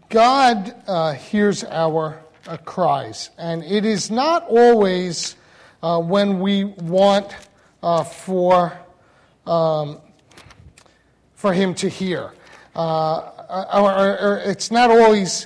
God hears our cries, and it is not always when we want for Him to hear. Or it's not always,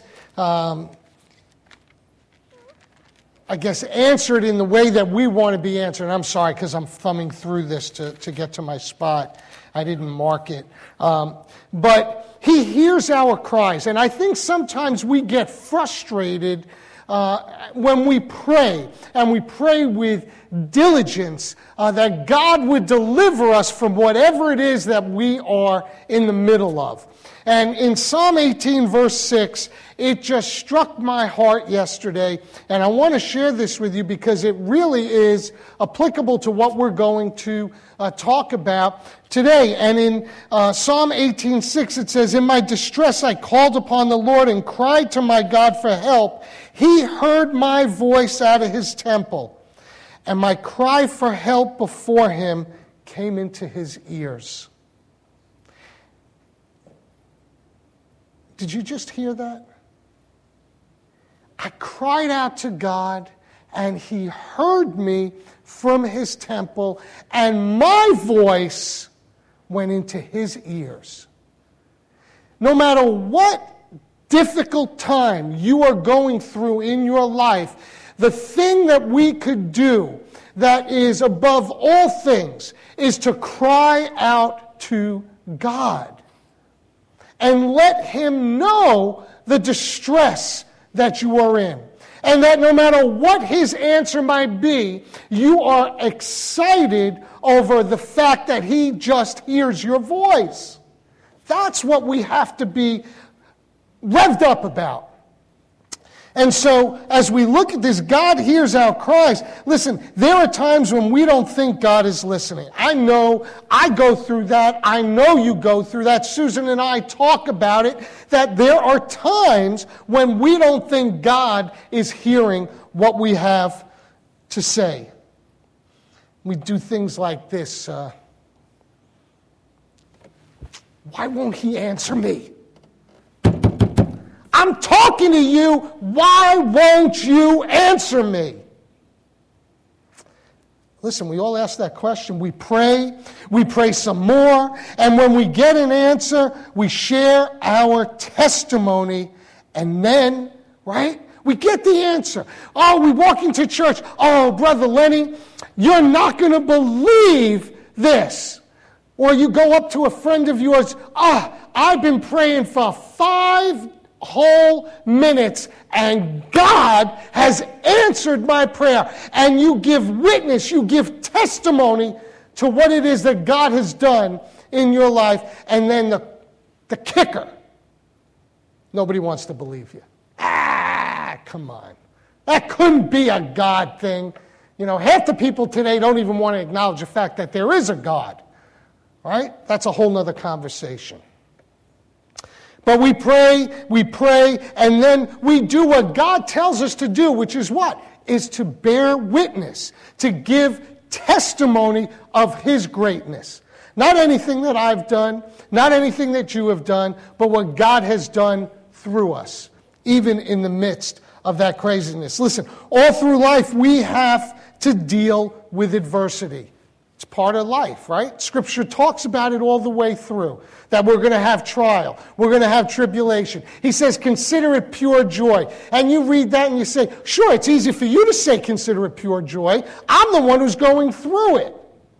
answered in the way that we want to be answered. And I'm sorry, because I'm thumbing through this to get to my spot. I didn't mark it. But He hears our cries. And I think sometimes we get frustrated when we pray, and we pray with diligence that God would deliver us from whatever it is that we are in the middle of. And in Psalm 18, verse 6, it just struck my heart yesterday, and I want to share this with you because it really is applicable to what we're going to talk about today. And in Psalm 18:6, it says, "In my distress I called upon the Lord and cried to my God for help. He heard my voice out of His temple, and my cry for help before Him came into His ears." Did you just hear that? I cried out to God, and He heard me from His temple, and my voice went into His ears. No matter what difficult time you are going through in your life, the thing that we could do that is above all things is to cry out to God and let Him know the distress that you are in. And that no matter what His answer might be, you are excited over the fact that He just hears your voice. That's what we have to be revved up about. And so, as we look at this, God hears our cries. Listen, there are times when we don't think God is listening. I know I go through that. I know you go through that. Susan and I talk about it, that there are times when we don't think God is hearing what we have to say. We do things like this. Why won't He answer me? I'm talking to you. Why won't you answer me? Listen, we all ask that question. We pray some more, and when we get an answer, we share our testimony, and then, right, we get the answer. Oh, we walk into church. Oh, Brother Lenny, you're not going to believe this. Or you go up to a friend of yours. I've been praying for 5 whole minutes, and God has answered my prayer. And you give witness, you give testimony to what it is that God has done in your life. And then the kicker, nobody wants to believe you. Come on. That couldn't be a God thing. You know, half the people today don't even want to acknowledge the fact that there is a God. Right? That's a whole nother conversation. But we pray, and then we do what God tells us to do, which is what? Is to bear witness, to give testimony of His greatness. Not anything that I've done, not anything that you have done, but what God has done through us, even in the midst of that craziness. Listen, all through life we have to deal with adversity. It's part of life, right? Scripture talks about it all the way through, that we're going to have trial, we're going to have tribulation. He says, consider it pure joy. And you read that and you say, sure, it's easy for you to say consider it pure joy. I'm the one who's going through it.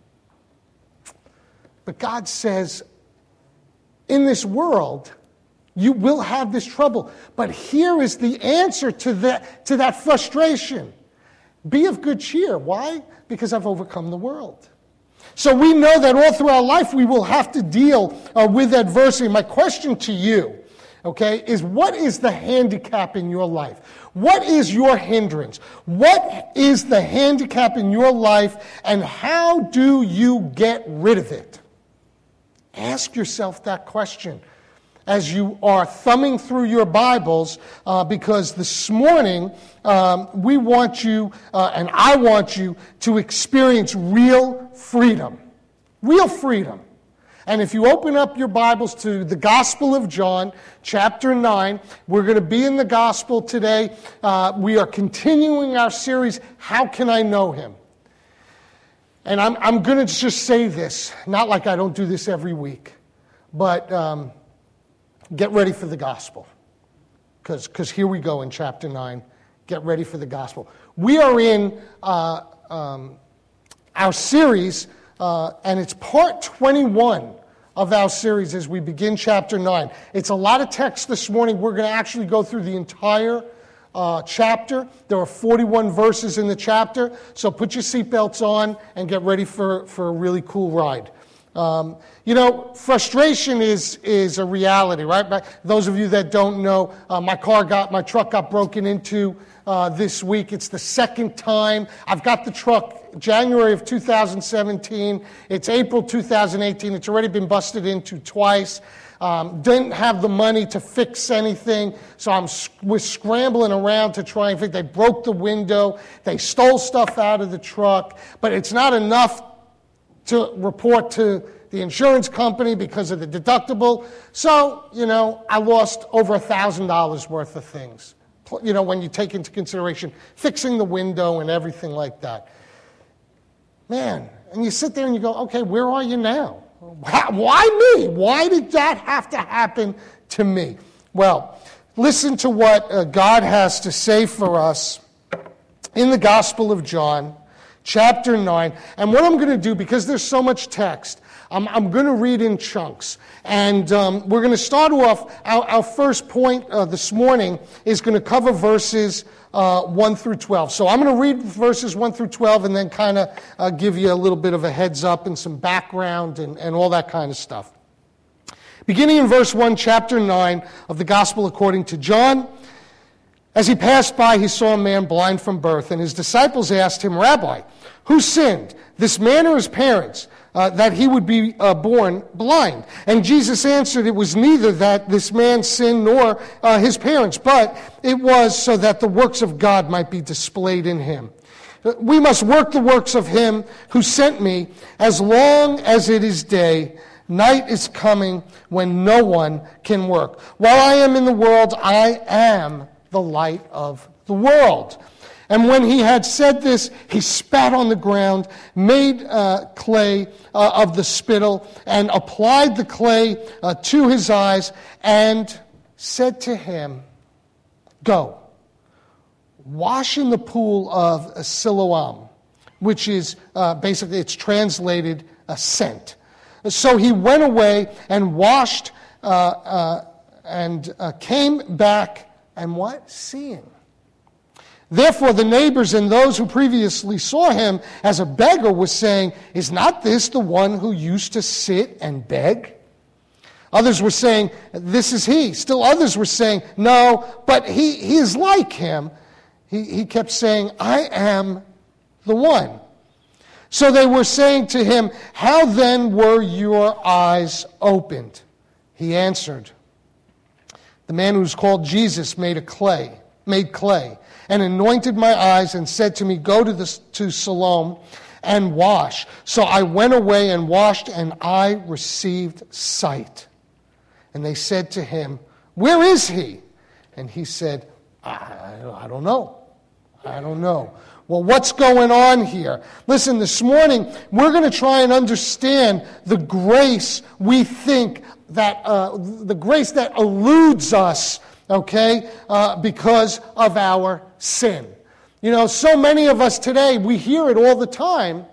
But God says, in this world, you will have this trouble. But here is the answer to that frustration. Be of good cheer. Why? Because I've overcome the world. So we know that all through our life we will have to deal with adversity. My question to you, okay, is what is the handicap in your life? What is your hindrance? What is the handicap in your life, and how do you get rid of it? Ask yourself that question as you are thumbing through your Bibles, because this morning we want you, and I want you, to experience real freedom. Real freedom. And if you open up your Bibles to the Gospel of John, chapter 9, we're going to be in the Gospel today. We are continuing our series, How Can I Know Him? And I'm going to just say this, not like I don't do this every week, but get ready for the Gospel. Because here we go in chapter 9. Get ready for the Gospel. We are in our series, and it's part 21 of our series as we begin chapter 9. It's a lot of text this morning. We're going to actually go through the entire chapter. There are 41 verses in the chapter, so put your seatbelts on and get ready for a really cool ride. Frustration is a reality, right? Those of you that don't know, my truck got broken into this week. It's the second time. I've got the truck January of 2017. It's April 2018. It's already been busted into twice. Didn't have the money to fix anything, so we're scrambling around to try and fix. They broke the window. They stole stuff out of the truck, but it's not enough to report to the insurance company because of the deductible. So, I lost over $1,000 worth of things. When you take into consideration fixing the window and everything like that. Man, and you sit there and you go, okay, where are you now? Why me? Why did that have to happen to me? Well, listen to what God has to say for us in the Gospel of John, chapter 9. And what I'm going to do, because there's so much text, I'm going to read in chunks. And we're going to start off, our first point this morning is going to cover verses 1 through 12. So I'm going to read verses 1 through 12 and then kind of give you a little bit of a heads up and some background and all that kind of stuff. Beginning in verse 1, chapter 9 of the Gospel according to John. As he passed by, he saw a man blind from birth, and his disciples asked him, Rabbi, who sinned, this man or his parents, that he would be born blind? And Jesus answered, it was neither that this man sinned nor his parents, but it was so that the works of God might be displayed in him. We must work the works of him who sent me as long as it is day. Night is coming when no one can work. While I am in the world, I am the light of the world. And when he had said this, he spat on the ground, made clay of the spittle, and applied the clay to his eyes, and said to him, go, wash in the pool of Siloam, which is basically, it's translated sent. So he went away and washed and came back, and what? Seeing. Therefore, the neighbors and those who previously saw him as a beggar were saying, is not this the one who used to sit and beg? Others were saying, this is he. Still others were saying, no, but he is like him. He kept saying, I am the one. So they were saying to him, how then were your eyes opened? He answered, the man who's called Jesus made clay, and anointed my eyes and said to me, go to Siloam and wash. So I went away and washed, and I received sight. And they said to him, where is he? And he said, I don't know. I don't know. Well, what's going on here? Listen, this morning, we're going to try and understand the grace we think that, the grace that eludes us, okay, because of our sin. So many of us today, we hear it all the time.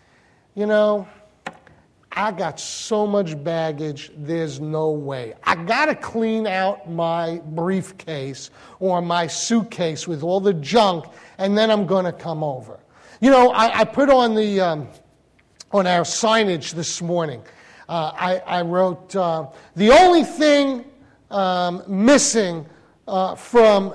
I got so much baggage, there's no way. I got to clean out my briefcase or my suitcase with all the junk, and then I'm going to come over. I put on on our signage this morning, I wrote, the only thing missing from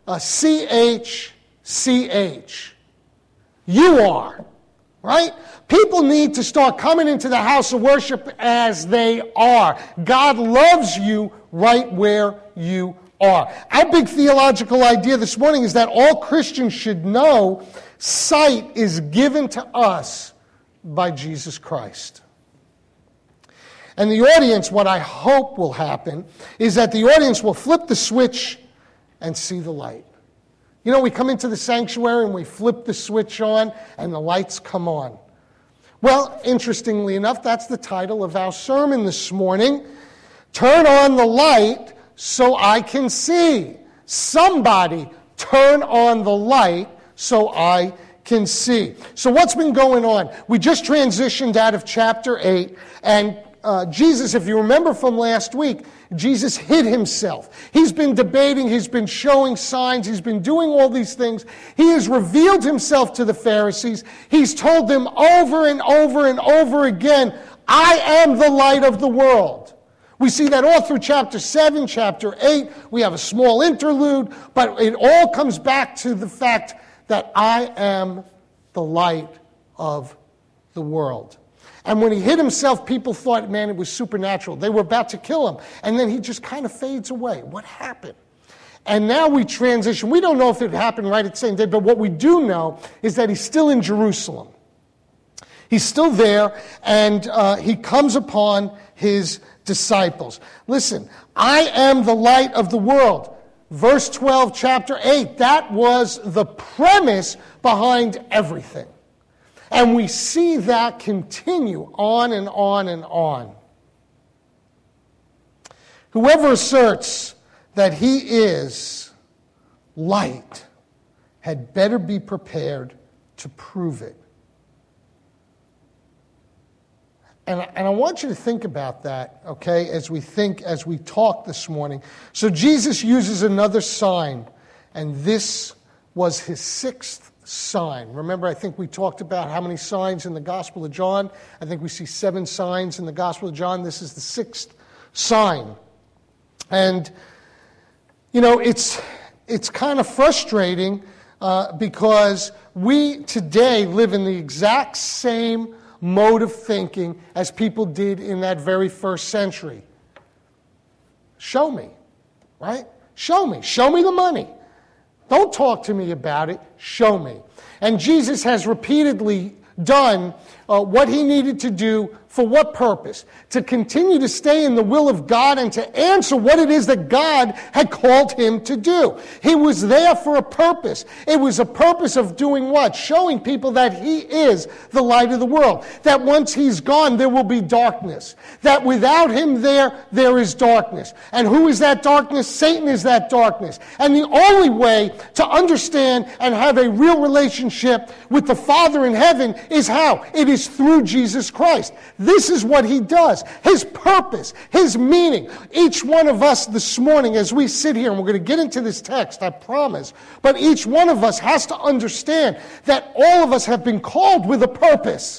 CHCH, you are, right? People need to start coming into the house of worship as they are. God loves you right where you are. Our big theological idea this morning is that all Christians should know sight is given to us by Jesus Christ. And the audience, what I hope will happen, is that the audience will flip the switch and see the light. You know, we come into the sanctuary and we flip the switch on and the lights come on. Well, interestingly enough, that's the title of our sermon this morning. Turn on the light so I can see. Somebody turn on the light so I can see. So what's been going on? We just transitioned out of chapter 8, and Jesus, if you remember from last week, Jesus hid himself. He's been debating, he's been showing signs, he's been doing all these things. He has revealed himself to the Pharisees. He's told them over and over and over again, I am the light of the world. We see that all through chapter 7, chapter 8. We have a small interlude, but it all comes back to the fact that I am the light of the world. And when he hid himself, people thought, man, it was supernatural. They were about to kill him. And then he just kind of fades away. What happened? And now we transition. We don't know if it happened right at the same day, but what we do know is that he's still in Jerusalem. He's still there, and he comes upon his disciples. Listen, I am the light of the world. Verse 12, chapter 8, that was the premise behind everything. And we see that continue on and on and on. Whoever asserts that he is light had better be prepared to prove it. And I want you to think about that, okay, as we talk this morning. So Jesus uses another sign, and this was his sixth sign. Remember, I think we talked about how many signs in the Gospel of John. I think we see 7 signs in the Gospel of John. This is the 6th sign. And, you know, it's kind of frustrating because we today live in the exact same mode of thinking as people did in that very first century. Show me, right? Show me. Show me the money. Don't talk to me about it. Show me. And Jesus has repeatedly done what he needed to do. For what purpose? To continue to stay in the will of God and to answer what it is that God had called him to do. He was there for a purpose. It was a purpose of doing what? Showing people that he is the light of the world. That once he's gone, there will be darkness. That without him there is darkness. And who is that darkness? Satan is that darkness. And the only way to understand and have a real relationship with the Father in heaven is how? It is through Jesus Christ. This is what he does. His purpose, his meaning. Each one of us this morning as we sit here, and we're going to get into this text, I promise, but each one of us has to understand that all of us have been called with a purpose.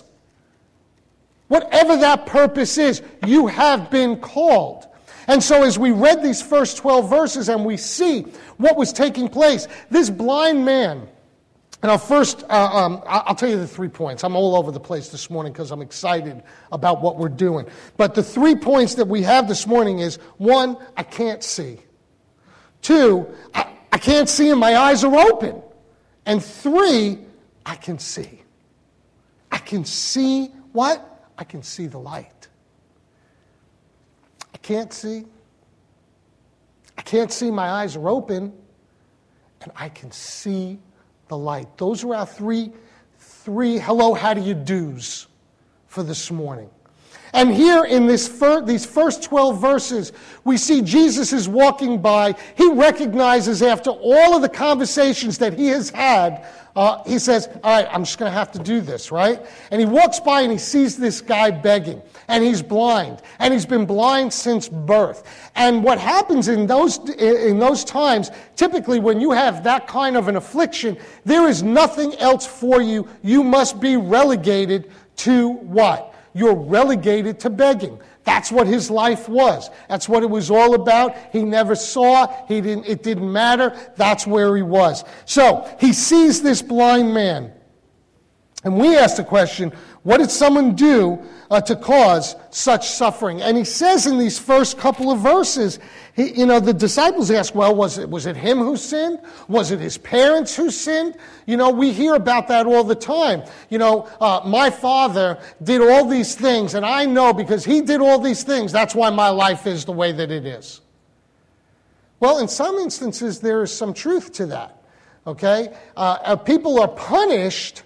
Whatever that purpose is, you have been called. And so as we read these first 12 verses and we see what was taking place, this blind man. Now, first, I'll tell you the 3 points. I'm all over the place this morning because I'm excited about what we're doing. But the 3 points that we have this morning is, 1, I can't see. 2, I can't see and my eyes are open. And 3, I can see. I can see what? I can see the light. I can't see. I can't see, my eyes are open. And I can see the light. Those are our three hello, how do you do's for this morning. And here in these first 12 verses, we see Jesus is walking by. He recognizes after all of the conversations that he has had, he says, all right, I'm just going to have to do this, right? And he walks by and he sees this guy begging. And he's blind. And he's been blind since birth. And what happens in those times, typically when you have that kind of an affliction, there is nothing else for you. You must be relegated to what? You're relegated to begging. That's what his life was. That's what it was all about. He never saw. It didn't matter. That's where he was. So he sees this blind man. And we ask the question, what did someone do to cause such suffering? And he says in these first couple of verses, the disciples ask, well, was it him who sinned? Was it his parents who sinned? We hear about that all the time. My father did all these things, and I know because he did all these things, that's why my life is the way that it is. Well, in some instances, there is some truth to that, okay? People are punished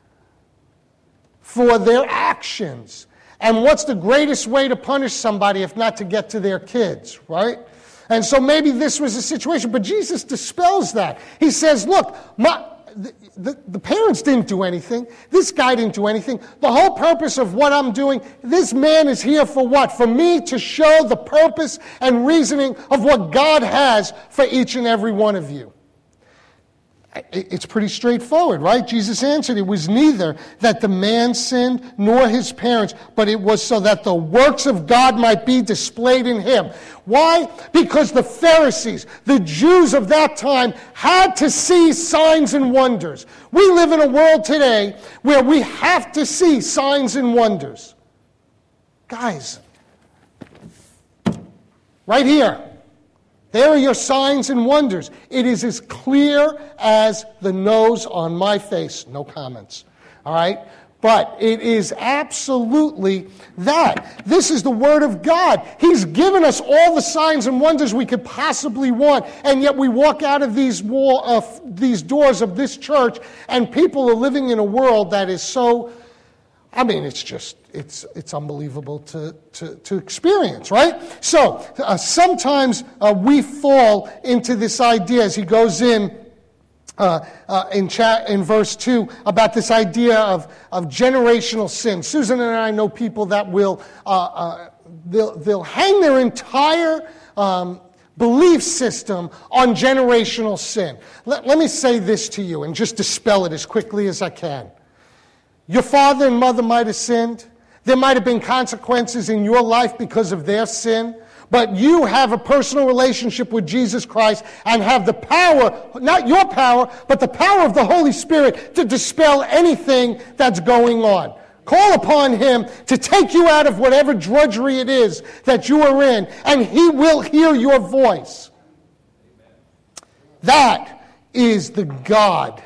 for their actions. And what's the greatest way to punish somebody if not to get to their kids, right? And so maybe this was a situation, but Jesus dispels that. He says, look, the parents didn't do anything. This guy didn't do anything. The whole purpose of what I'm doing, this man is here for what? For me to show the purpose and reasoning of what God has for each and every one of you. It's pretty straightforward, right? Jesus answered, it was neither that the man sinned nor his parents, but it was so that the works of God might be displayed in him. Why? Because the Pharisees, the Jews of that time, had to see signs and wonders. We live in a world today where we have to see signs and wonders. Guys, right here. There are your signs and wonders. It is as clear as the nose on my face. No comments. All right? But it is absolutely that. This is the Word of God. He's given us all the signs and wonders we could possibly want, and yet we walk out of these doors of this church, and people are living in a world that is so, it's unbelievable to experience, right? So sometimes we fall into this idea as he goes in verse 2 about this idea of generational sin. Susan and I know people that will they'll hang their entire belief system on generational sin. Let me say this to you and just dispel it as quickly as I can. Your father and mother might have sinned. There might have been consequences in your life because of their sin. But you have a personal relationship with Jesus Christ and have the power, not your power, but the power of the Holy Spirit to dispel anything that's going on. Call upon him to take you out of whatever drudgery it is that you are in, and he will hear your voice. That is the God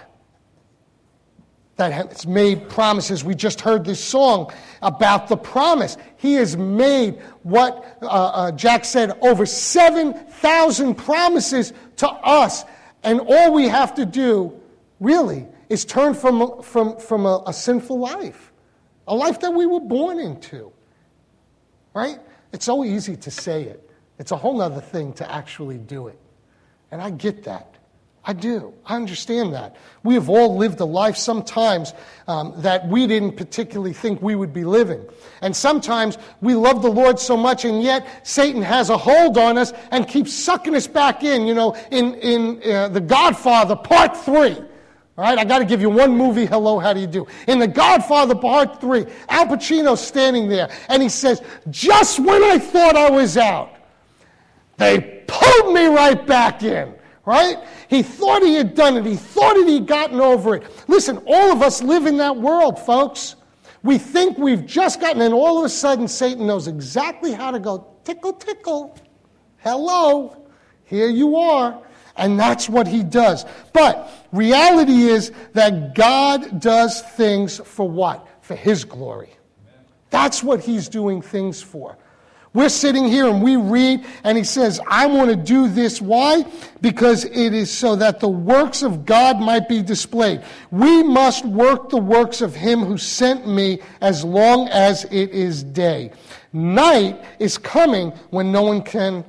that has made promises. We just heard this song about the promise. He has made what Jack said, over 7,000 promises to us. And all we have to do, really, is turn from a sinful life. A life that we were born into. Right? It's so easy to say it. It's a whole other thing to actually do it. And I get that. I do. I understand that. We have all lived a life sometimes that we didn't particularly think we would be living. And sometimes we love the Lord so much, and yet Satan has a hold on us and keeps sucking us back in. You know, in The Godfather, Part 3. All right, I got to give you one movie. Hello, how do you do? In The Godfather, Part 3, Al Pacino's standing there, and he says, just when I thought I was out, they pulled me right back in. Right? He thought he had done it. He thought he'd gotten over it. Listen, all of us live in that world, folks. We think we've just gotten, and all of a sudden Satan knows exactly how to go, tickle, tickle. Hello, here you are. And that's what he does. But reality is that God does things for what? For his glory. That's what he's doing things for. We're sitting here and we read, and he says, I want to do this. Why? Because it is so that the works of God might be displayed. We must work the works of him who sent me as long as it is day. Night is coming when no one can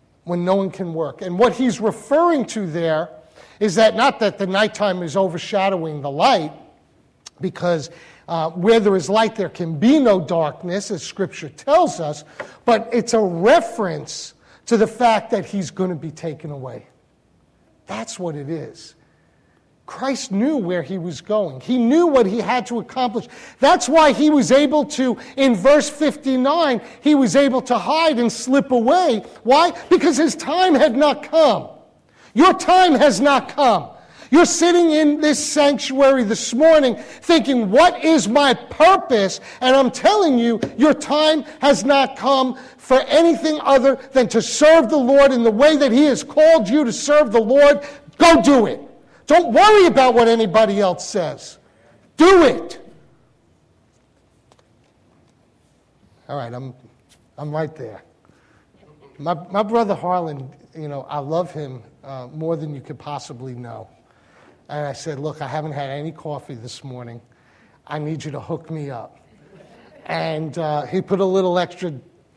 work. And what he's referring to there is that not that the nighttime is overshadowing the light, because where there is light, there can be no darkness, as Scripture tells us, but it's a reference to the fact that he's going to be taken away. That's what it is. Christ knew where he was going. He knew what he had to accomplish. That's why he was able to, in verse 59, he was able to hide and slip away. Why? Because his time had not come. Your time has not come. You're sitting in this sanctuary this morning thinking, what is my purpose? And I'm telling you, your time has not come for anything other than to serve the Lord in the way that He has called you to serve the Lord. Go do it. Don't worry about what anybody else says. Do it. All right, I'm right there. My brother Harlan, I love him more than you could possibly know. And I said, look, I haven't had any coffee this morning. I need you to hook me up. And he put a little extra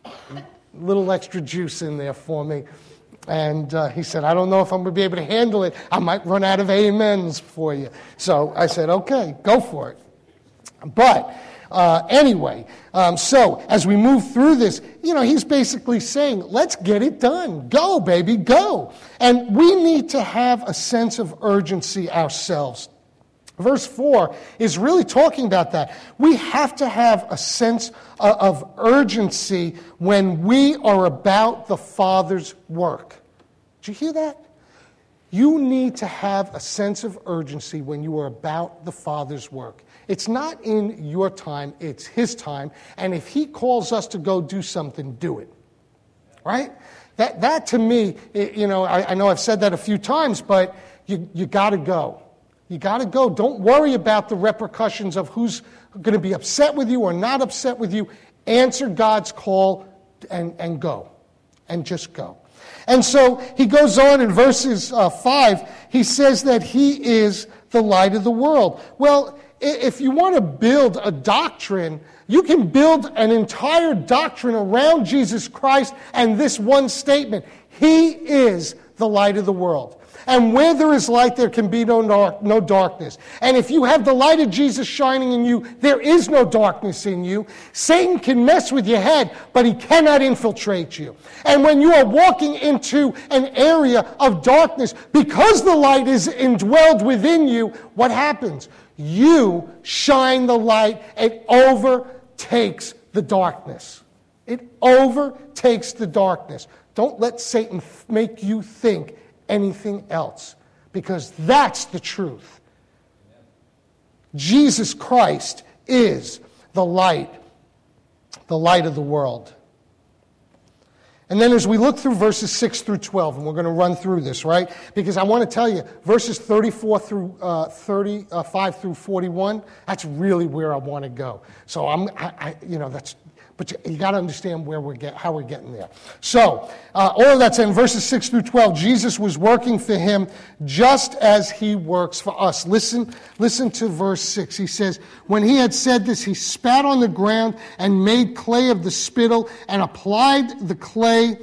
juice in there for me. And he said, I don't know if I'm going to be able to handle it. I might run out of amens for you. So I said, okay, go for it. But anyway, so as we move through this, he's basically saying, let's get it done. Go, baby, go. And we need to have a sense of urgency ourselves. Verse 4 is really talking about that. We have to have a sense of urgency when we are about the Father's work. Did you hear that? You need to have a sense of urgency when you are about the Father's work. It's not in your time, it's His time. And if He calls us to go do something, do it. Right? That to me, I know I've said that a few times, but you got to go. You got to go. Don't worry about the repercussions of who's going to be upset with you or not upset with you. Answer God's call and go. And just go. And so he goes on in verses 5. He says that He is the light of the world. Well, if you want to build a doctrine, you can build an entire doctrine around Jesus Christ and this one statement. He is the light of the world. And where there is light, there can be no darkness. And if you have the light of Jesus shining in you, there is no darkness in you. Satan can mess with your head, but he cannot infiltrate you. And when you are walking into an area of darkness, because the light is indwelled within you, what happens? You shine the light. It overtakes the darkness. It overtakes the darkness. Don't let Satan make you think anything else, because that's the truth. Jesus Christ is the light of the world. And then as we look through verses 6 through 12, and we're going to run through this, right? Because I want to tell you, verses 35 through 41, that's really where I want to go. So but you got to understand how we're getting there. So, all of that's in verses 6 through 12. Jesus was working for Him just as He works for us. Listen to verse 6. He says, when He had said this, He spat on the ground and made clay of the spittle and applied the clay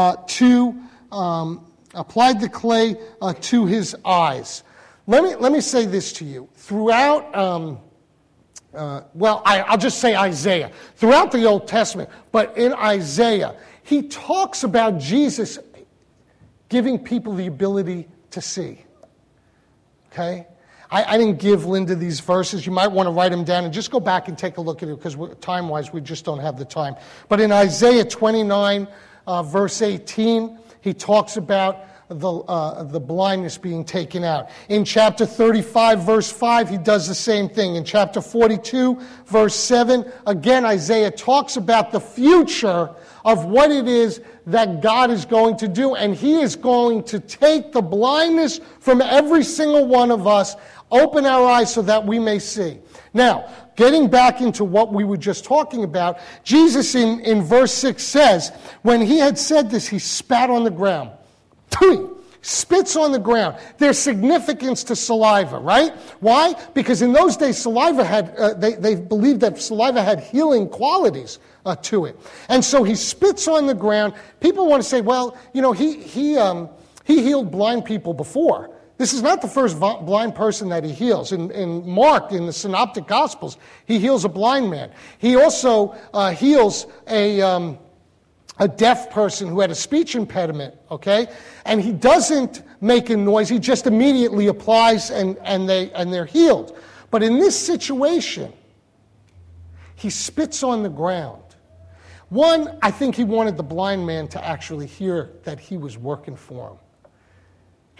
to His eyes. Let me say this to you. Throughout I'll just say Isaiah. Throughout the Old Testament, but in Isaiah, he talks about Jesus giving people the ability to see. Okay? I didn't give Linda these verses. You might want to write them down and just go back and take a look at it, because time-wise, we just don't have the time. But in Isaiah 29, verse 18, he talks about the blindness being taken out. In chapter 35, verse 5, he does the same thing. In chapter 42, verse 7, again, Isaiah talks about the future of what it is that God is going to do, and He is going to take the blindness from every single one of us, open our eyes so that we may see. Now, getting back into what we were just talking about, Jesus in verse 6 says, when He had said this, He spat on the ground. Spits on the ground. There's significance to saliva, right? Why? Because in those days, saliva had, they believed that saliva had healing qualities to it. And so He spits on the ground. People want to say, well, He healed blind people before. This is not the first blind person that He heals. In Mark, in the Synoptic Gospels, He heals a blind man. He also heals a deaf person who had a speech impediment, okay? And He doesn't make a noise. He just immediately applies and they're healed. But in this situation, He spits on the ground. One, I think He wanted the blind man to actually hear that He was working for him.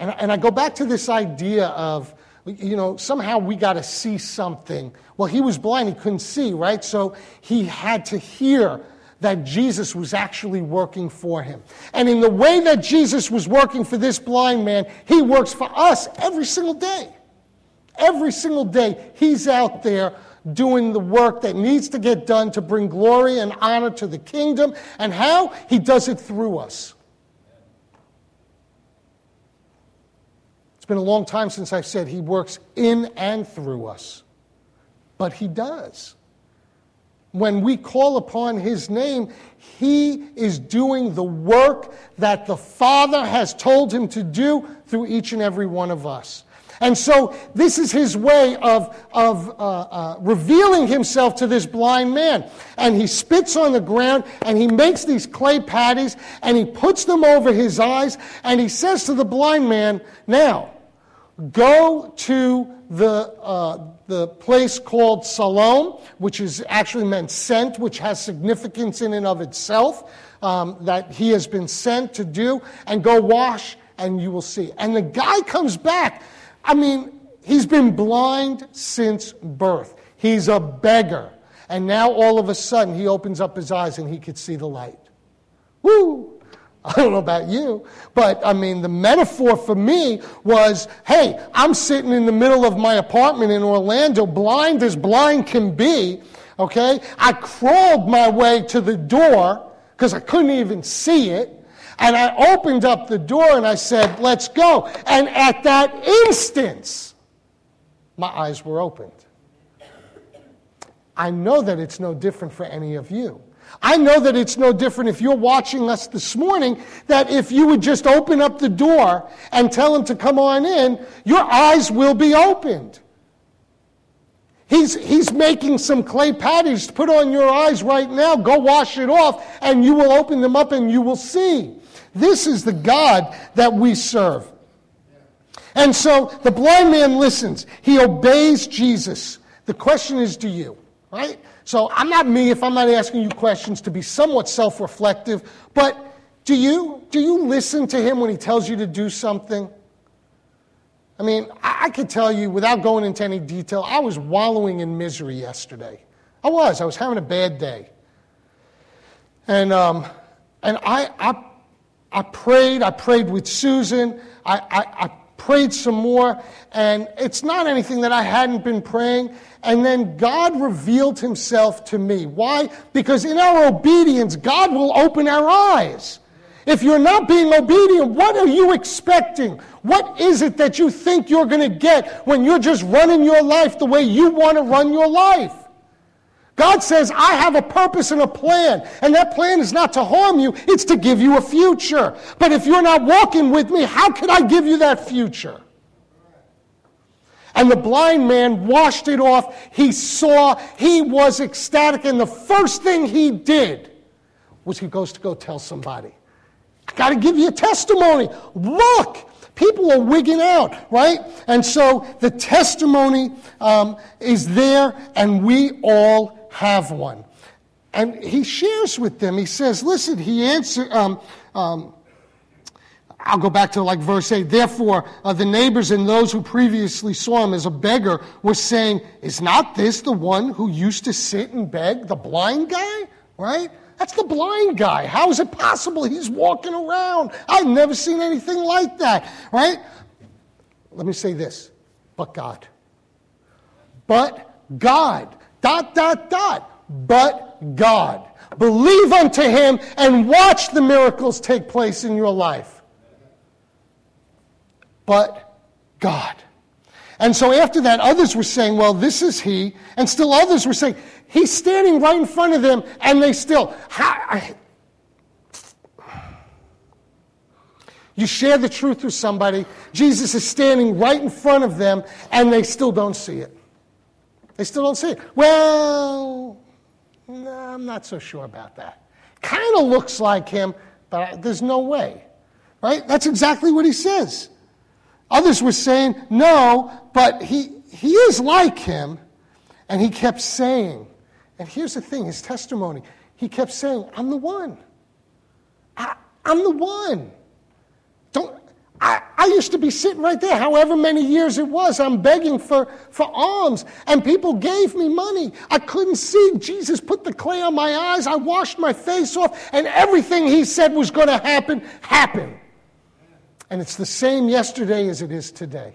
And I go back to this idea of, somehow we got to see something. Well, he was blind, he couldn't see, right? So he had to hear that Jesus was actually working for him. And in the way that Jesus was working for this blind man, he works for us every single day. Every single day, he's out there doing the work that needs to get done to bring glory and honor to the kingdom. And how? He does it through us. It's been a long time since I've said he works in and through us. But he does. When we call upon his name, he is doing the work that the Father has told him to do through each and every one of us. And so this is his way of revealing himself to this blind man. And he spits on the ground, and he makes these clay patties, and he puts them over his eyes, and he says to the blind man, now, go to the place called Siloam, which is actually meant sent, which has significance in and of itself, that he has been sent to do, and go wash, and you will see. And the guy comes back. I mean, he's been blind since birth. He's a beggar. And now all of a sudden he opens up his eyes and he could see the light. Woo! I don't know about you, but I mean, the metaphor for me was, hey, I'm sitting in the middle of my apartment in Orlando, blind as blind can be, okay? I crawled my way to the door because I couldn't even see it. And I opened up the door and I said, let's go. And at that instant, my eyes were opened. I know that it's no different for any of you. I know that it's no different if you're watching us this morning, that if you would just open up the door and tell him to come on in, your eyes will be opened. He's making some clay patties to put on your eyes right now. Go wash it off, and you will open them up and you will see. This is the God that we serve. And so the blind man listens. He obeys Jesus. The question is, do you? Right? So I'm not me if I'm not asking you questions to be somewhat self-reflective, but do you listen to him when he tells you to do something? I mean, I could tell you without going into any detail, I was wallowing in misery yesterday. I was having a bad day. And I prayed with Susan, I prayed some more, and it's not anything that I hadn't been praying. And then God revealed himself to me. Why? Because in our obedience, God will open our eyes. If you're not being obedient, what are you expecting? What is it that you think you're going to get when you're just running your life the way you want to run your life? God says, I have a purpose and a plan, and that plan is not to harm you, it's to give you a future. But if you're not walking with me, how could I give you that future? And the blind man washed it off. He saw, he was ecstatic, and the first thing he did was he goes to go tell somebody. I got to give you a testimony. Look, people are wigging out, right? And so the testimony is there, and we all have one. And he shares with them. He says, listen, he answered, I'll go back to like verse 8. Therefore, the neighbors and those who previously saw him as a beggar were saying, is not this the one who used to sit and beg? The blind guy, right? That's the blind guy. How is it possible he's walking around? I've never seen anything like that, right? Let me say this. But God. But God. ... But God. Believe unto him and watch the miracles take place in your life. But God. And so after that, others were saying, well, this is he. And still others were saying, he's standing right in front of them, and they still... You share the truth with somebody, Jesus is standing right in front of them, and they still don't see it. They still don't see it. Well, no, I'm not so sure about that. Kind of looks like him, but there's no way. Right? That's exactly what he says. Others were saying, no, but he is like him. And he kept saying, and here's the thing, his testimony, he kept saying, I'm the one. I'm the one. I I used to be sitting right there, however many years it was, I'm begging for alms, and people gave me money. I couldn't see. Jesus put the clay on my eyes. I washed my face off, and everything he said was going to happen, happened. And it's the same yesterday as it is today.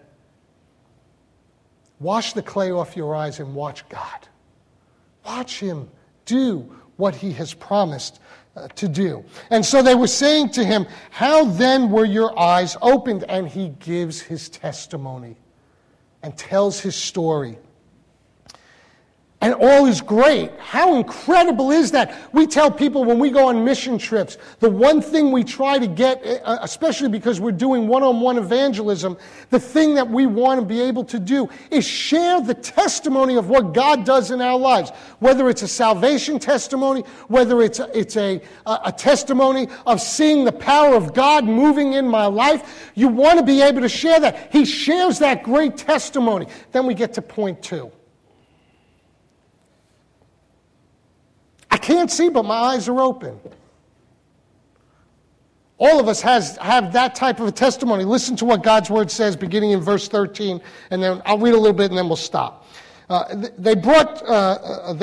Wash the clay off your eyes and watch God. Watch him do what he has promised to do. And so they were saying to him, how then were your eyes opened? And he gives his testimony and tells his story. And all is great. How incredible is that? We tell people when we go on mission trips, the one thing we try to get, especially because we're doing one-on-one evangelism, the thing that we want to be able to do is share the testimony of what God does in our lives. Whether it's a salvation testimony, whether it's a testimony of seeing the power of God moving in my life, you want to be able to share that. He shares that great testimony. Then we get to point 2. I can't see, but my eyes are open. All of us have that type of a testimony. Listen to what God's word says beginning in verse 13, and then I'll read a little bit and then we'll stop. They brought to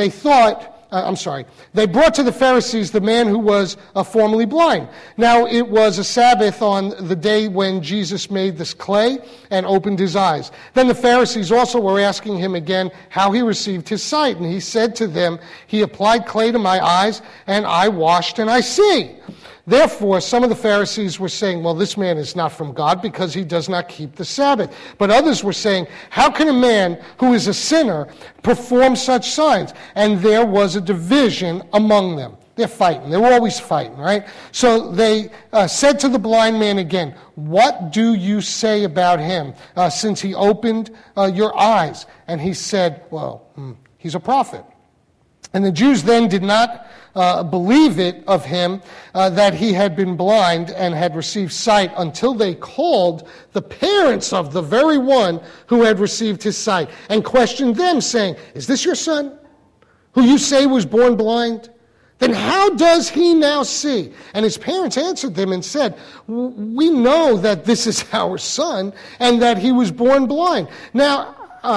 the Pharisees the man who was formerly blind. Now it was a Sabbath on the day when Jesus made this clay and opened his eyes. Then the Pharisees also were asking him again how he received his sight. And he said to them, he applied clay to my eyes, and I washed and I see. Therefore, some of the Pharisees were saying, well, this man is not from God because he does not keep the Sabbath. But others were saying, how can a man who is a sinner perform such signs? And there was a division among them. They're fighting. They're always fighting, right? So they said to the blind man again, what do you say about him since he opened your eyes? And he said, well, he's a prophet. And the Jews then did not believe it of him that he had been blind and had received sight until they called the parents of the very one who had received his sight and questioned them, saying, is this your son, who you say was born blind? Then how does he now see? And his parents answered them and said, we know that this is our son and that he was born blind. Now,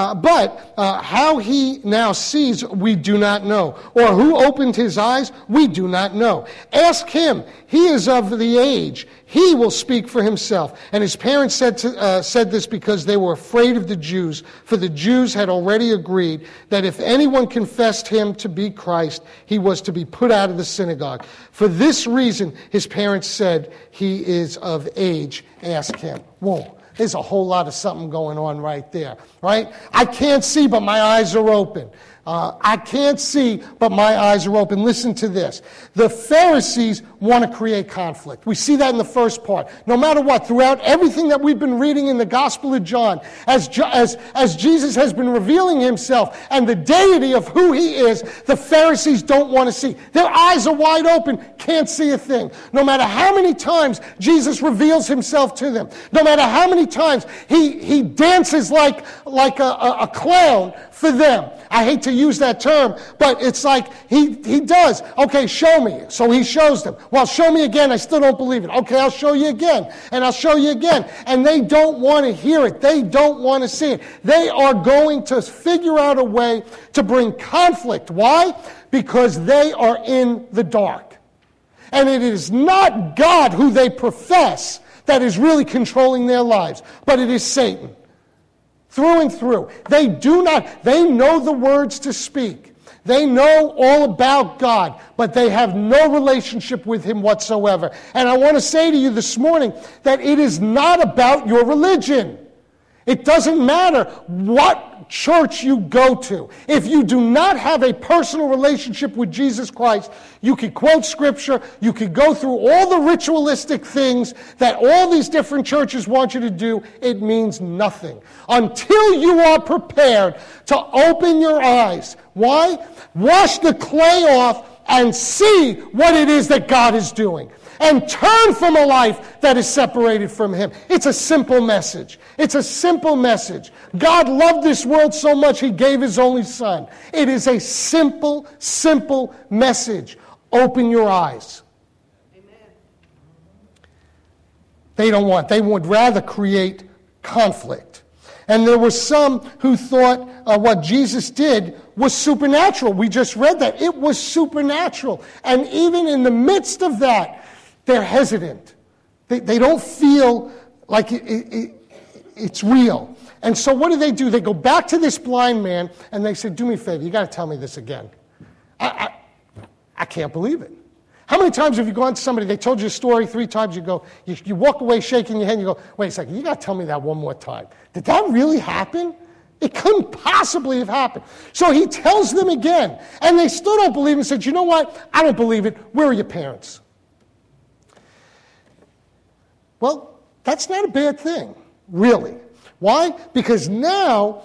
but how he now sees, we do not know. Or who opened his eyes, we do not know. Ask him. He is of the age. He will speak for himself. And his parents said this because they were afraid of the Jews, for the Jews had already agreed that if anyone confessed him to be Christ, he was to be put out of the synagogue. For this reason, his parents said, he is of age. Ask him. Whoa. There's a whole lot of something going on right there, right? I can't see, but my eyes are open. I can't see, but my eyes are open. Listen to this. The Pharisees want to create conflict. We see that in the first part. No matter what, throughout everything that we've been reading in the Gospel of John, as Jesus has been revealing himself and the deity of who he is, the Pharisees don't want to see. Their eyes are wide open, can't see a thing. No matter how many times Jesus reveals himself to them, no matter how many times he dances like a clown for them. I hate to use that term, but it's like he does. Okay, show me. So he shows them. Well, show me again. I still don't believe it. Okay, I'll show you again. And I'll show you again. And they don't want to hear it. They don't want to see it. They are going to figure out a way to bring conflict. Why? Because they are in the dark. And it is not God who they profess that is really controlling their lives, but it is Satan. Through and through. They know the words to speak. They know all about God, but they have no relationship with him whatsoever. And I want to say to you this morning that it is not about your religion. It doesn't matter what church you go to. If you do not have a personal relationship with Jesus Christ, you could quote scripture, you could go through all the ritualistic things that all these different churches want you to do. It means nothing until you are prepared to open your eyes. Why? Wash the clay off and see what it is that God is doing. And turn from a life that is separated from him. It's a simple message. It's a simple message. God loved this world so much he gave his only son. It is a simple, simple message. Open your eyes. Amen. They don't want. They would rather create conflict. And there were some who thought what Jesus did was supernatural. We just read that. It was supernatural. And even in the midst of that, they're hesitant. They don't feel like it's real. And so what do? They go back to this blind man and they say, do me a favor, you got to tell me this again. I can't believe it. How many times have you gone to somebody, they told you a story 3 times, you walk away shaking your head and you go, wait a second, you got to tell me that one more time. Did that really happen? It couldn't possibly have happened. So he tells them again, and they still don't believe and said, you know what? I don't believe it. Where are your parents? Well, that's not a bad thing, really. Why? Because now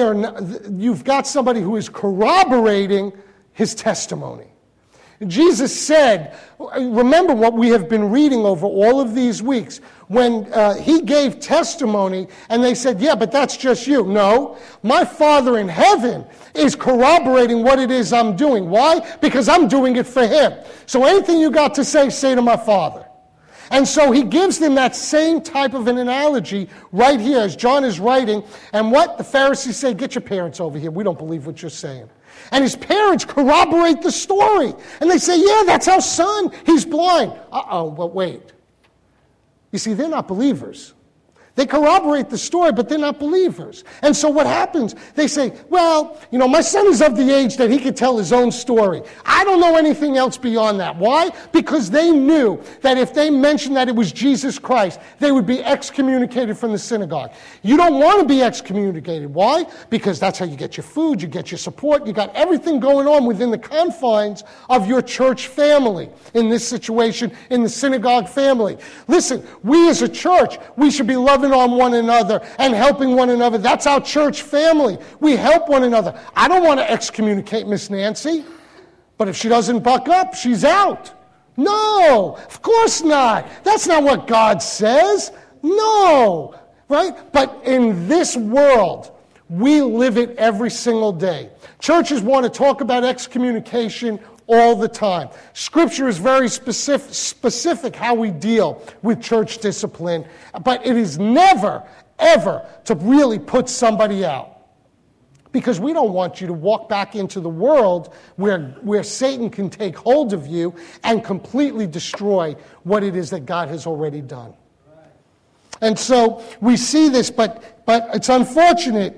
you've got somebody who is corroborating his testimony. Jesus said, remember what we have been reading over all of these weeks, when he gave testimony and they said, yeah, but that's just you. No, my Father in heaven is corroborating what it is I'm doing. Why? Because I'm doing it for him. So anything you got to say to my Father. And so he gives them that same type of an analogy right here as John is writing. And what? The Pharisees say, get your parents over here. We don't believe what you're saying. And his parents corroborate the story. And they say, yeah, that's our son. He's blind. But wait. You see, they're not believers. They corroborate the story, but they're not believers. And so what happens? They say, well, my son is of the age that he could tell his own story. I don't know anything else beyond that. Why? Because they knew that if they mentioned that it was Jesus Christ, they would be excommunicated from the synagogue. You don't want to be excommunicated. Why? Because that's how you get your food, you get your support, you got everything going on within the confines of your church family. In this situation, in the synagogue family. Listen, we as a church, we should be loving on one another and helping one another. That's our church family. We help one another. I don't want to excommunicate Miss Nancy, but if she doesn't buck up, she's out. No, of course not. That's not what God says. No, right? But in this world, we live it every single day. Churches want to talk about excommunication all the time. Scripture is very specific how we deal with church discipline, but it is never, ever to really put somebody out. Because we don't want you to walk back into the world where Satan can take hold of you and completely destroy what it is that God has already done. And so we see this, but it's unfortunate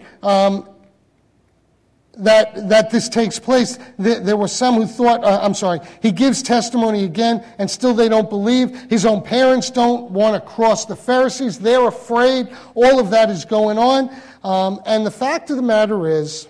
that this takes place. There were some who thought, he gives testimony again, and still they don't believe. His own parents don't want to cross the Pharisees. They're afraid. All of that is going on. And the fact of the matter is,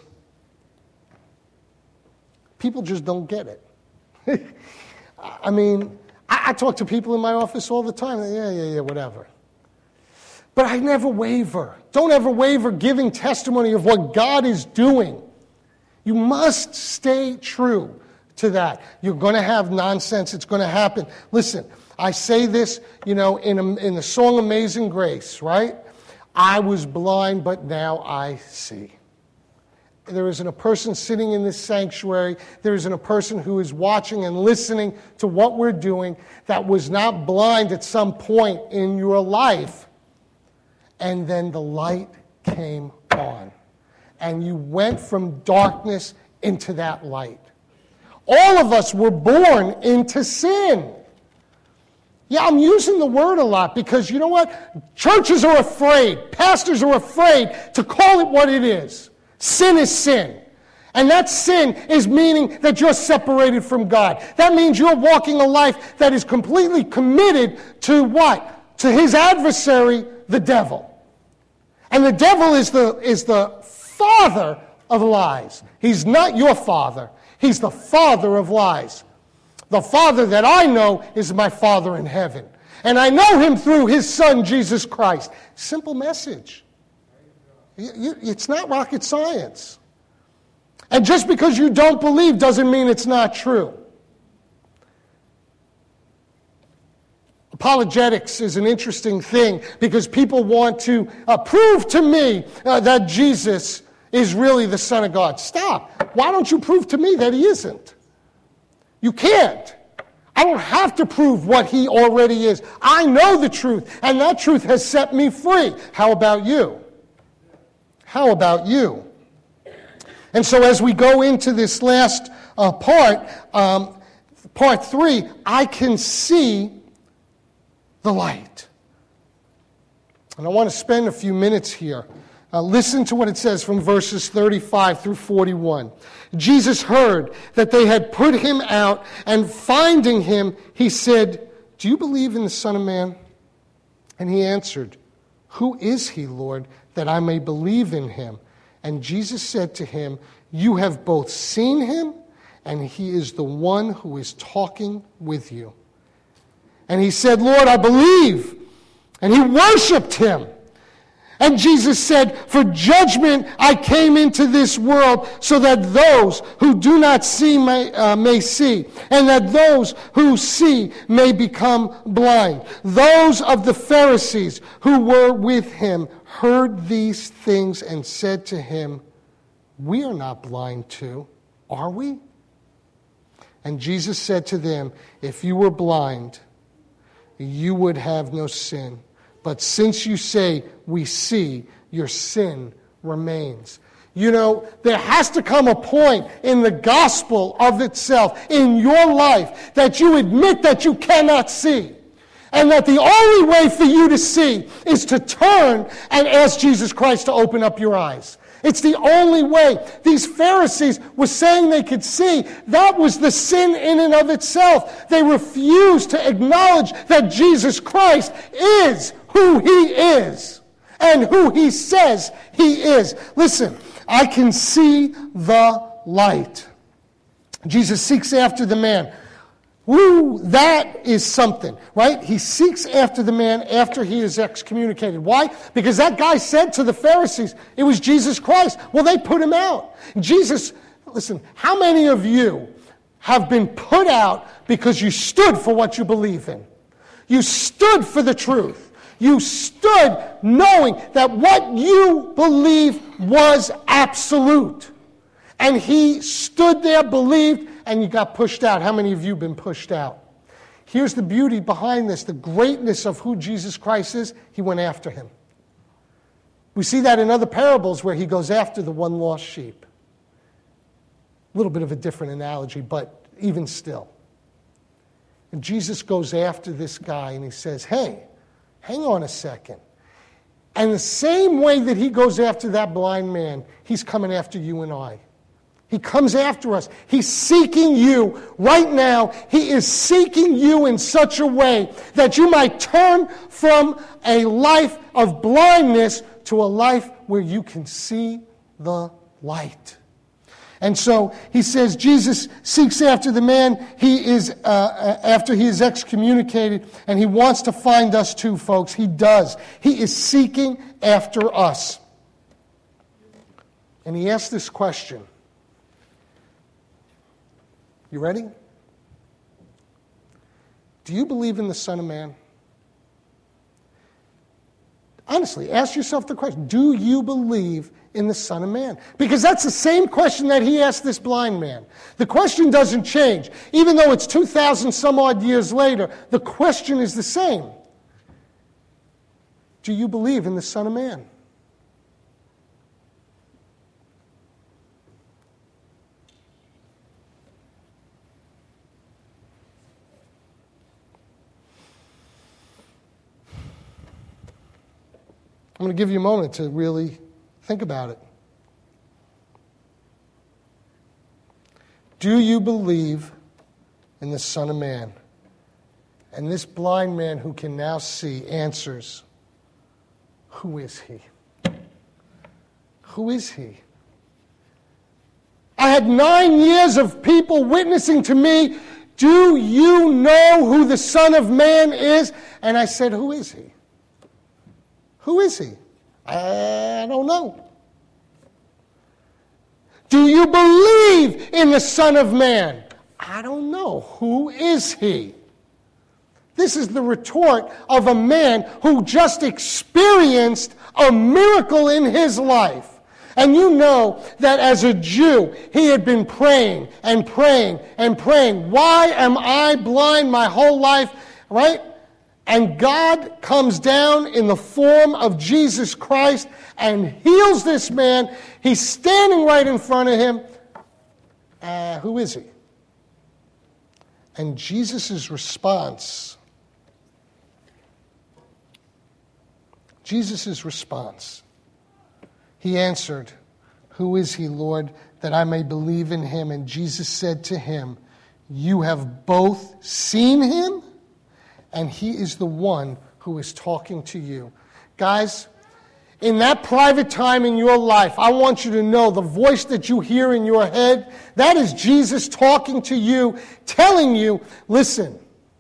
people just don't get it. I mean, I talk to people in my office all the time. Yeah, whatever. But I never waver. Don't ever waver giving testimony of what God is doing. You must stay true to that. You're going to have nonsense. It's going to happen. Listen, I say this, in the song Amazing Grace, right? I was blind, but now I see. There isn't a person sitting in this sanctuary, there isn't a person who is watching and listening to what we're doing that was not blind at some point in your life, and then the light came on. And you went from darkness into that light. All of us were born into sin. Yeah, I'm using the word a lot because you know what? Churches are afraid. Pastors are afraid to call it what it is. Sin is sin. And that sin is meaning that you're separated from God. That means you're walking a life that is completely committed to what? To his adversary, the devil. And the devil is the father of lies. He's not your father. He's the father of lies. The Father that I know is my Father in heaven. And I know him through his Son, Jesus Christ. Simple message. It's not rocket science. And just because you don't believe doesn't mean it's not true. Apologetics is an interesting thing because people want to prove to me that Jesus is really the Son of God. Stop. Why don't you prove to me that he isn't? You can't. I don't have to prove what he already is. I know the truth, and that truth has set me free. How about you? How about you? And so as we go into this last part 3, I can see the light. And I want to spend a few minutes here. Listen to what it says from verses 35 through 41. Jesus heard that they had put him out, and finding him, he said, "Do you believe in the Son of Man?" And he answered, "Who is he, Lord, that I may believe in him?" And Jesus said to him, "You have both seen him, and he is the one who is talking with you." And he said, "Lord, I believe." And he worshiped him. And Jesus said, "For judgment I came into this world, so that those who do not see may see, and that those who see may become blind." Those of the Pharisees who were with him heard these things and said to him, "We are not blind too, are we?" And Jesus said to them, "If you were blind, you would have no sin. But since you say, 'We see,' your sin remains." You know, there has to come a point in the gospel of itself, in your life, that you admit that you cannot see. And that the only way for you to see is to turn and ask Jesus Christ to open up your eyes. It's the only way. These Pharisees were saying they could see. That was the sin in and of itself. They refused to acknowledge that Jesus Christ is who he is and who he says he is. Listen, I can see the light. Jesus seeks after the man. Woo, that is something, right? He seeks after the man after he is excommunicated. Why? Because that guy said to the Pharisees, it was Jesus Christ. Well, they put him out. Jesus, listen, how many of you have been put out because you stood for what you believe in? You stood for the truth. You stood knowing that what you believe was absolute. And he stood there, believed, and you got pushed out. How many of you have been pushed out? Here's the beauty behind this, the greatness of who Jesus Christ is. He went after him. We see that in other parables where he goes after the one lost sheep. A little bit of a different analogy, but even still. And Jesus goes after this guy and he says, "Hey, hang on a second." And the same way that he goes after that blind man, he's coming after you and I. He comes after us. He's seeking you right now. He is seeking you in such a way that you might turn from a life of blindness to a life where you can see the light. And so he says Jesus seeks after the man after he is excommunicated, and he wants to find us too, folks. He does. He is seeking after us. And he asks this question. You ready? Do you believe in the Son of Man? Honestly, ask yourself the question. Do you believe in the Son of Man? Because that's the same question that he asked this blind man. The question doesn't change. Even though it's 2,000 some odd years later, the question is the same. Do you believe in the Son of Man? I'm going to give you a moment to really think about it. Do you believe in the Son of Man? And this blind man who can now see answers, who is he? Who is he? I had 9 years of people witnessing to me, do you know who the Son of Man is? And I said, who is he? Who is he? I don't know. Do you believe in the Son of Man? I don't know. Who is he? This is the retort of a man who just experienced a miracle in his life. And you know that as a Jew, he had been praying and praying and praying. Why am I blind my whole life? Right? And God comes down in the form of Jesus Christ and heals this man. He's standing right in front of him. Who is he? And Jesus' response, he answered, "Who is he, Lord, that I may believe in him?" And Jesus said to him, "You have both seen him, and he is the one who is talking to you." Guys, in that private time in your life, I want you to know the voice that you hear in your head, that is Jesus talking to you, telling you, listen,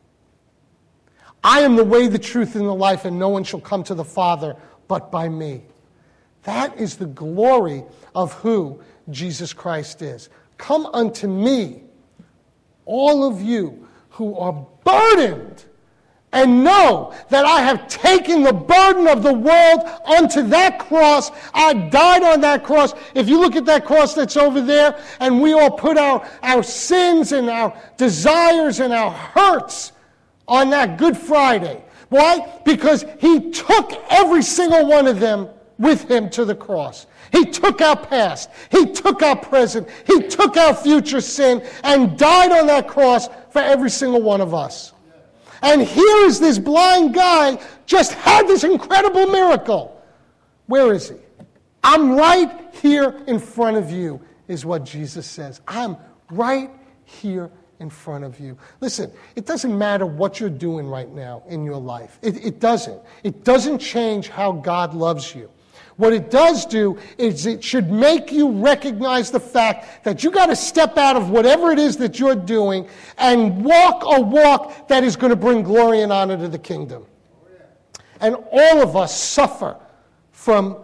I am the way, the truth, and the life, and no one shall come to the Father but by me. That is the glory of who Jesus Christ is. Come unto me, all of you who are burdened, and know that I have taken the burden of the world unto that cross. I died on that cross. If you look at that cross that's over there, and we all put our sins and our desires and our hurts on that Good Friday. Why? Because he took every single one of them with him to the cross. He took our past. He took our present. He took our future sin and died on that cross for every single one of us. And here is this blind guy just had this incredible miracle. Where is he? I'm right here in front of you, is what Jesus says. I'm right here in front of you. Listen, it doesn't matter what you're doing right now in your life. It doesn't. It doesn't change how God loves you. What it does do is it should make you recognize the fact that you got to step out of whatever it is that you're doing and walk a walk that is going to bring glory and honor to the kingdom. And all of us suffer from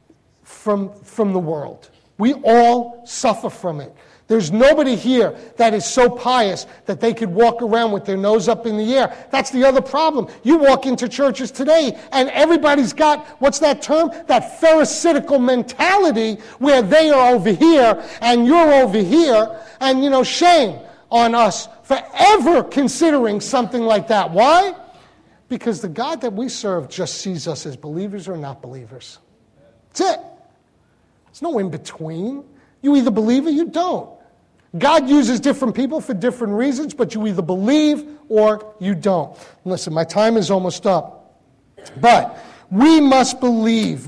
the world. We all suffer from it. There's nobody here that is so pious that they could walk around with their nose up in the air. That's the other problem. You walk into churches today and everybody's got, what's that term? That pharisaical mentality where they are over here and you're over here. And, shame on us for ever considering something like that. Why? Because the God that we serve just sees us as believers or not believers. That's it. There's no in between. You either believe or you don't. God uses different people for different reasons, but you either believe or you don't. Listen, my time is almost up. But we must believe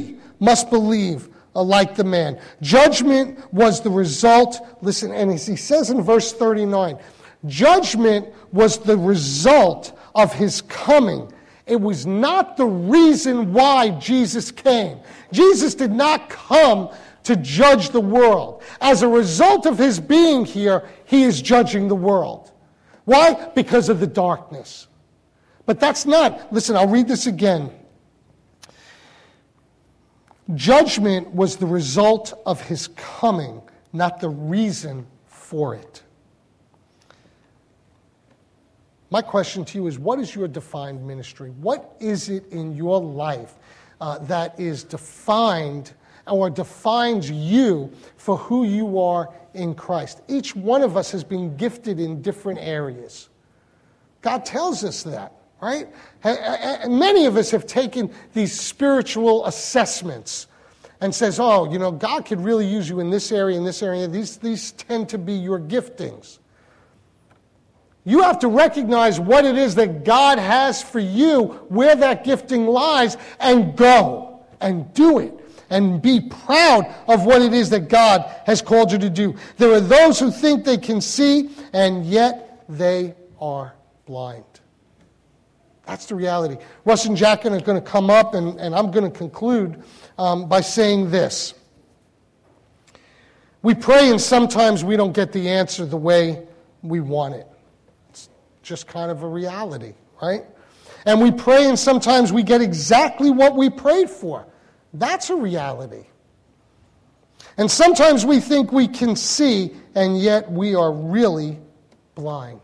like the man. Judgment was the result, listen, and he says in verse 39, judgment was the result of his coming. It was not the reason why Jesus came. Jesus did not come to judge the world. As a result of his being here, he is judging the world. Why? Because of the darkness. But that's not, listen, I'll read this again. Judgment was the result of his coming, not the reason for it. My question to you is, what is your defined ministry? What is it in your life that is defined or defines you for who you are in Christ? Each one of us has been gifted in different areas. God tells us that, right? And many of us have taken these spiritual assessments and says, God could really use you in this area, in this area. These tend to be your giftings. You have to recognize what it is that God has for you, where that gifting lies, and go and do it. And be proud of what it is that God has called you to do. There are those who think they can see, and yet they are blind. That's the reality. Russ and Jack are going to come up, and I'm going to conclude by saying this. We pray, and sometimes we don't get the answer the way we want it. It's just kind of a reality, right? And we pray, and sometimes we get exactly what we prayed for. That's a reality. And sometimes we think we can see, and yet we are really blind.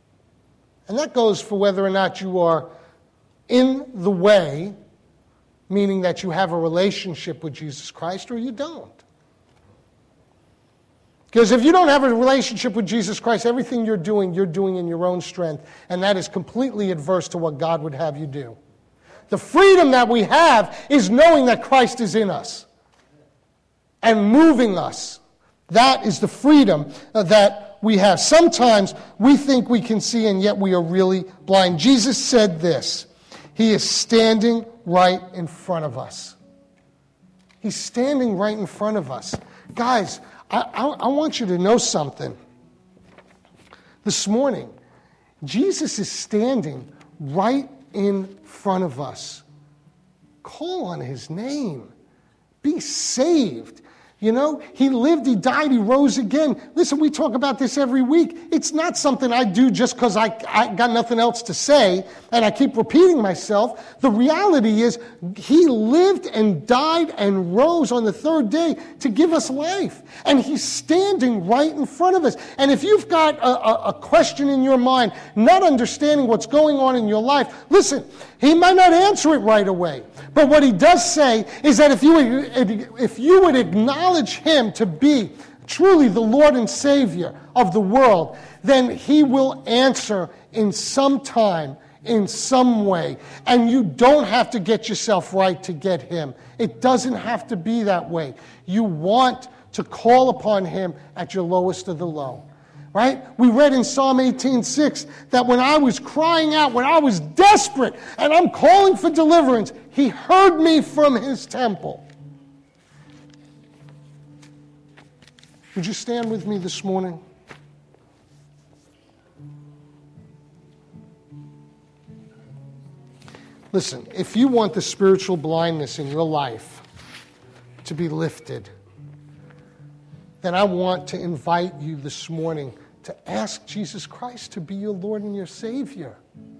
And that goes for whether or not you are in the way, meaning that you have a relationship with Jesus Christ, or you don't. Because if you don't have a relationship with Jesus Christ, everything you're doing in your own strength, and that is completely adverse to what God would have you do. The freedom that we have is knowing that Christ is in us and moving us. That is the freedom that we have. Sometimes we think we can see, and yet we are really blind. Jesus said this. He is standing right in front of us. He's standing right in front of us. Guys, I want you to know something. This morning, Jesus is standing right in front of us. Call on his name. Be saved. You know, he lived, he died, he rose again. Listen, we talk about this every week. It's not something I do just because I got nothing else to say and I keep repeating myself. The reality is he lived and died and rose on the third day to give us life. And he's standing right in front of us. And if you've got a question in your mind, not understanding what's going on in your life, listen, he might not answer it right away. But what he does say is that if you would acknowledge him to be truly the Lord and Savior of the world, then he will answer in some time, in some way. And you don't have to get yourself right to get him. It doesn't have to be that way. You want to call upon him at your lowest of the low. Right? We read in Psalm 18:6 that when I was crying out, when I was desperate, and I'm calling for deliverance, he heard me from his temple. Would you stand with me this morning? Listen, if you want the spiritual blindness in your life to be lifted, then I want to invite you this morning to ask Jesus Christ to be your Lord and your Savior.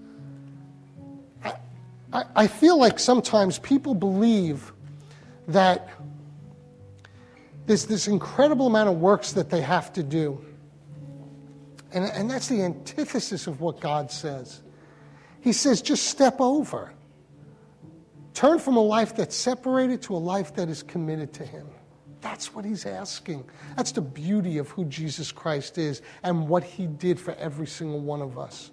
I feel like sometimes people believe that there's this incredible amount of works that they have to do. And that's the antithesis of what God says. He says, just step over. Turn from a life that's separated to a life that is committed to him. That's what he's asking. That's the beauty of who Jesus Christ is and what he did for every single one of us.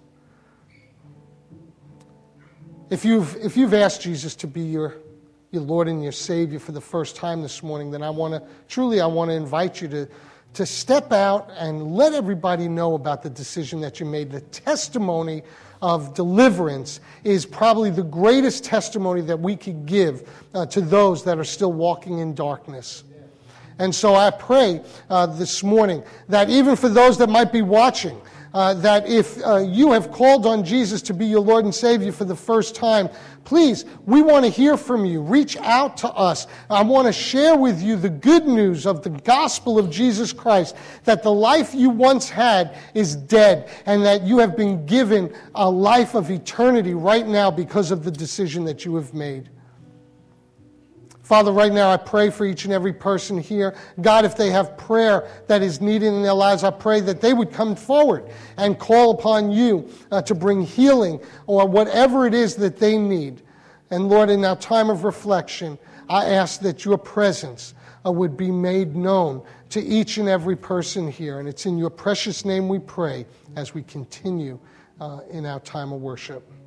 If you've asked Jesus to be your Lord and your Savior for the first time this morning, then I want to invite you to step out and let everybody know about the decision that you made. The testimony of deliverance is probably the greatest testimony that we could give to those that are still walking in darkness. And so I pray this morning that even for those that might be watching, that if you have called on Jesus to be your Lord and Savior for the first time, please, we want to hear from you. Reach out to us. I want to share with you the good news of the gospel of Jesus Christ, that the life you once had is dead, and that you have been given a life of eternity right now because of the decision that you have made. Father, right now I pray for each and every person here. God, if they have prayer that is needed in their lives, I pray that they would come forward and call upon you to bring healing or whatever it is that they need. And Lord, in our time of reflection, I ask that your presence would be made known to each and every person here. And it's in your precious name we pray as we continue in our time of worship.